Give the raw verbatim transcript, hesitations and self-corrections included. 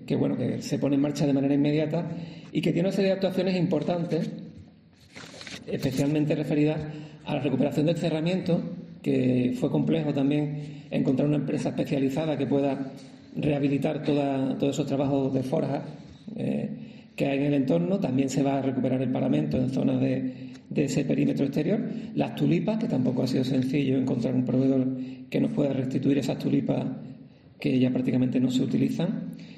que, bueno, que se pone en marcha de manera inmediata y que tiene una serie de actuaciones importantes, especialmente referidas a la recuperación del cerramiento, que fue complejo también encontrar una empresa especializada que pueda rehabilitar toda, todos esos trabajos de forja eh, que hay en el entorno. También se va a recuperar el paramento en zonas de, de ese perímetro exterior. Las tulipas, que tampoco ha sido sencillo encontrar un proveedor que nos pueda restituir esas tulipas que ya prácticamente no se utilizan.